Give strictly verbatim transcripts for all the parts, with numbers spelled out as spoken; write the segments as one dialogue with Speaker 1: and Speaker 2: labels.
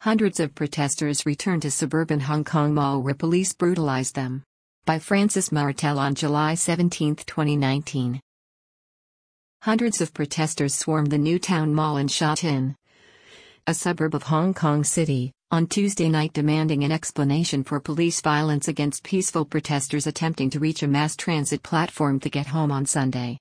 Speaker 1: Hundreds of protesters returned to suburban Hong Kong Mall where police brutalized them. By Francis Martel on July seventeenth, twenty nineteen. Hundreds of protesters swarmed the New Town Mall in Sha Tin, a suburb of Hong Kong City, on Tuesday night demanding an explanation for police violence against peaceful protesters attempting to reach a mass transit platform to get home on Sunday.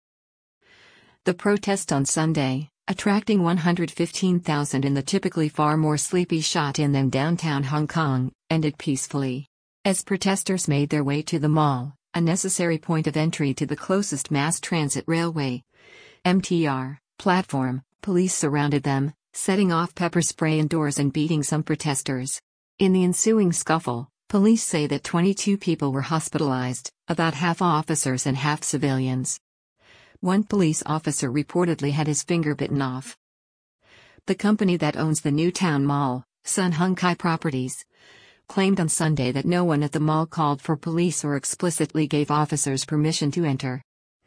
Speaker 1: The protest on Sunday, attracting one hundred fifteen thousand in the typically far more sleepy Sha Tin than downtown Hong Kong, ended peacefully. As protesters made their way to the mall, a necessary point of entry to the closest mass transit railway, M T R, platform, police surrounded them, setting off pepper spray indoors and beating some protesters. In the ensuing scuffle, police say that twenty-two people were hospitalized, about half officers and half civilians. One police officer reportedly had his finger bitten off. The company that owns the New Town Mall, Sun Hung Kai Properties, claimed on Sunday that no one at the mall called for police or explicitly gave officers permission to enter.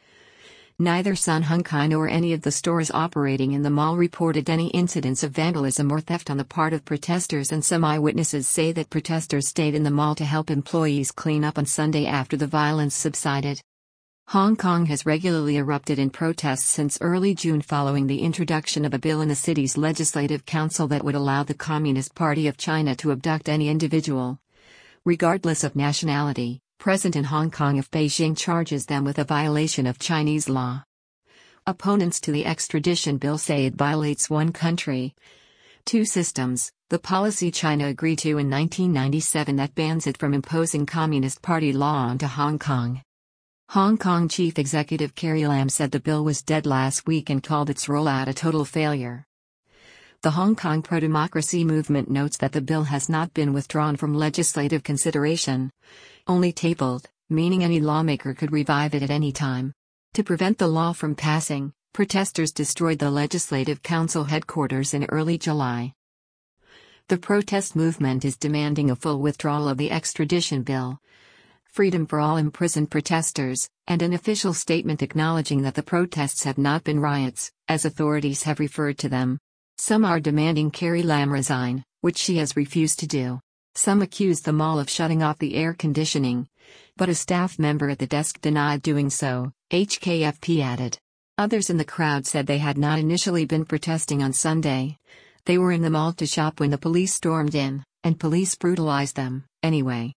Speaker 1: Neither Sun Hung Kai nor any of the stores operating in the mall reported any incidents of vandalism or theft on the part of protesters, and some eyewitnesses say that protesters stayed in the mall to help employees clean up on Sunday after the violence subsided. Hong Kong has regularly erupted in protests since early June following the introduction of a bill in the city's legislative council that would allow the Communist Party of China to abduct any individual, regardless of nationality, present in Hong Kong if Beijing charges them with a violation of Chinese law. Opponents to the extradition bill say it violates one country, two systems, the policy China agreed to in nineteen ninety-seven that bans it from imposing Communist Party law onto Hong Kong. Hong Kong Chief Executive Carrie Lam said the bill was dead last week and called its rollout a total failure. The Hong Kong pro-democracy movement notes that the bill has not been withdrawn from legislative consideration, only tabled, meaning any lawmaker could revive it at any time. To prevent the law from passing, protesters destroyed the Legislative Council headquarters in early July. The protest movement is demanding a full withdrawal of the extradition bill, freedom for all imprisoned protesters, and an official statement acknowledging that the protests have not been riots, as authorities have referred to them. Some are demanding Carrie Lam resign, which she has refused to do. Some accuse the mall of shutting off the air conditioning, but a staff member at the desk denied doing so, H K F P added. Others in the crowd said they had not initially been protesting on Sunday. They were in the mall to shop when the police stormed in, and police brutalized them, anyway.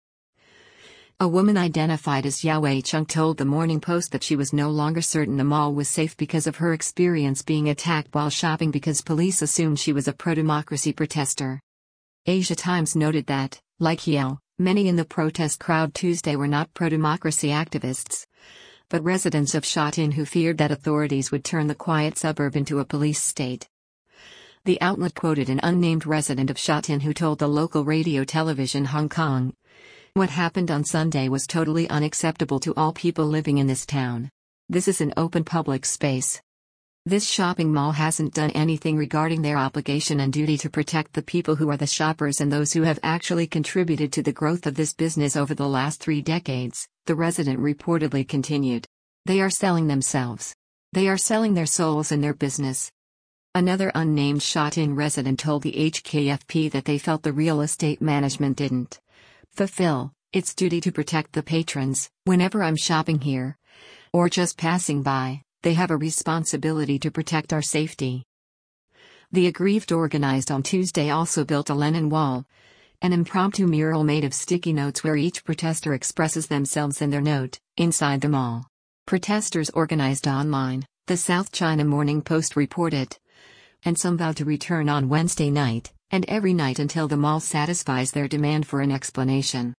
Speaker 1: A woman identified as Yao Wei Chung told the Morning Post that she was no longer certain the mall was safe because of her experience being attacked while shopping because police assumed she was a pro-democracy protester. Asia Times noted that, like Yao, many in the protest crowd Tuesday were not pro-democracy activists, but residents of Sha Tin who feared that authorities would turn the quiet suburb into a police state. The outlet quoted an unnamed resident of Sha Tin who told the local radio television Hong Kong, "What happened on Sunday was totally unacceptable to all people living in this town. This is an open public space. This shopping mall hasn't done anything regarding their obligation and duty to protect the people who are the shoppers and those who have actually contributed to the growth of this business over the last three decades," the resident reportedly continued. "They are selling themselves. They are selling their souls and their business." Another unnamed Sha Tin resident told the H K F P that they felt the real estate management didn't fulfill its duty to protect the patrons. "Whenever I'm shopping here, or just passing by, they have a responsibility to protect our safety." The aggrieved organized on Tuesday also built a Lenin Wall, an impromptu mural made of sticky notes where each protester expresses themselves in their note, inside the mall. Protesters organized online, the South China Morning Post reported, and some vowed to return on Wednesday night, and every night until the mall satisfies their demand for an explanation.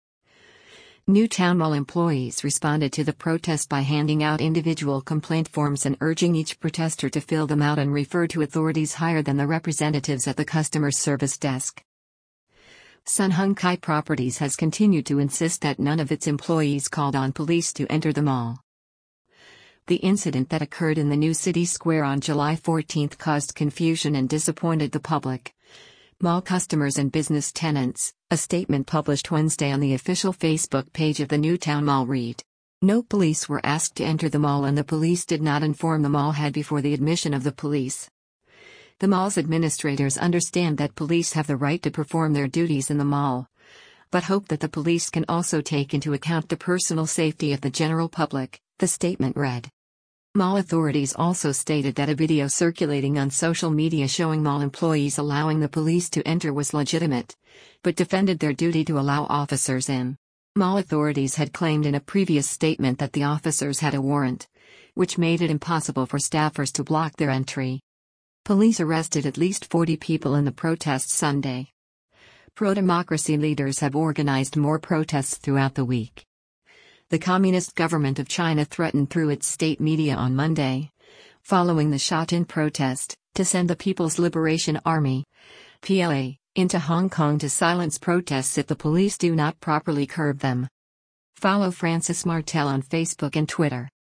Speaker 1: New Town Mall employees responded to the protest by handing out individual complaint forms and urging each protester to fill them out and refer to authorities higher than the representatives at the customer service desk. Sun Hung Kai Properties has continued to insist that none of its employees called on police to enter the mall. The incident that occurred in the new city square on July fourteenth caused confusion and disappointed the public, mall customers and business tenants, a statement published Wednesday on the official Facebook page of the New Town Mall read. No police were asked to enter the mall and the police did not inform the mall head before the admission of the police. The mall's administrators understand that police have the right to perform their duties in the mall, but hope that the police can also take into account the personal safety of the general public, the statement read. Mall authorities also stated that a video circulating on social media showing mall employees allowing the police to enter was legitimate, but defended their duty to allow officers in. Mall authorities had claimed in a previous statement that the officers had a warrant, which made it impossible for staffers to block their entry. Police arrested at least forty people in the protests Sunday. Pro-democracy leaders have organized more protests throughout the week. The Communist government of China threatened through its state media on Monday, following the Shatin protest, to send the People's Liberation Army (P L A) into Hong Kong to silence protests if the police do not properly curb them. Follow Francis Martel on Facebook and Twitter.